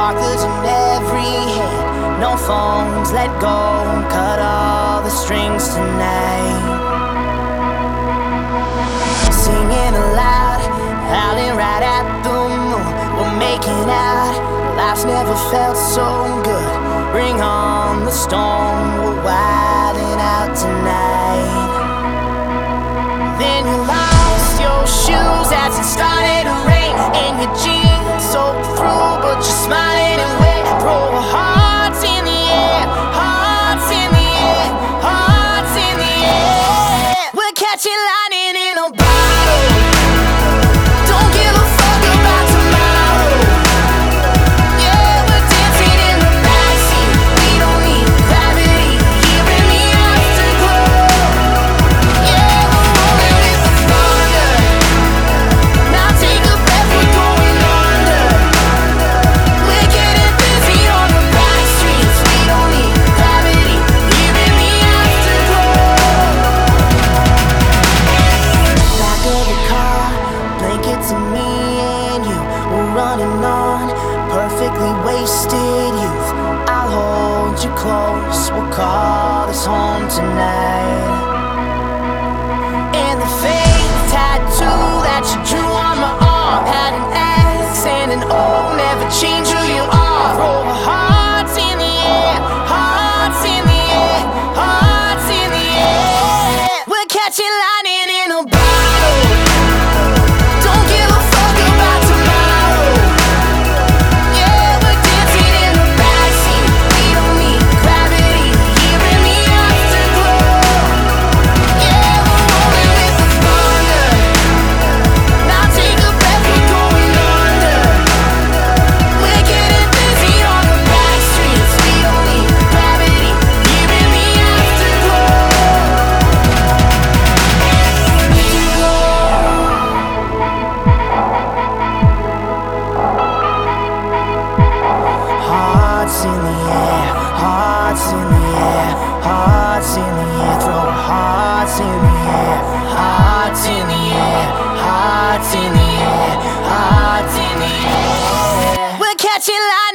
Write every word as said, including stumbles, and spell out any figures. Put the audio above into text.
sparklers in every hand. No phones, let go, cut all the strings tonight. Singing aloud, howling right at the moon. We're making out, life's never felt so good. Bring on the storm, we're wilding out tonight. Then you lost your shoes as it started to rain, and your jeans soaked through, but you're smiling and wave. Throw our hearts in the air, hearts in the air, hearts in the air. We're catching lightning in a bottle. Don't give a fuck about tomorrow. Yeah, we're dancing in the backseat. We don't need gravity here in the afterglow. Yeah, we're rolling with the thunder. Now take a breath, we're going under. We're getting busy on the back streets. We don't need gravity here in the afterglow. Back of the car, blanket to me and you. We're running on perfectly wasted youth. I'll hold you close, we'll call this home tonight. And the fake tattoo that you drew on my arm had an X and an O, never change who you are. Throw our hearts in the air, hearts in the air, hearts in the air. We're catching lightning in a bottle. Don't give a fuck about tomorrow. Yeah, we're dancing in the backseat. We don't need gravity here in the afterglow. Yeah, we're rolling with the thunder. Now take a breath, we're going under. We're getting busy on the back streets. We don't need gravity here in the afterglow. Hearts in the air, hearts in the air, hearts in the air. Throw our hearts in the air, hearts in the air, hearts in the air, hearts in the air. We're catching lightning.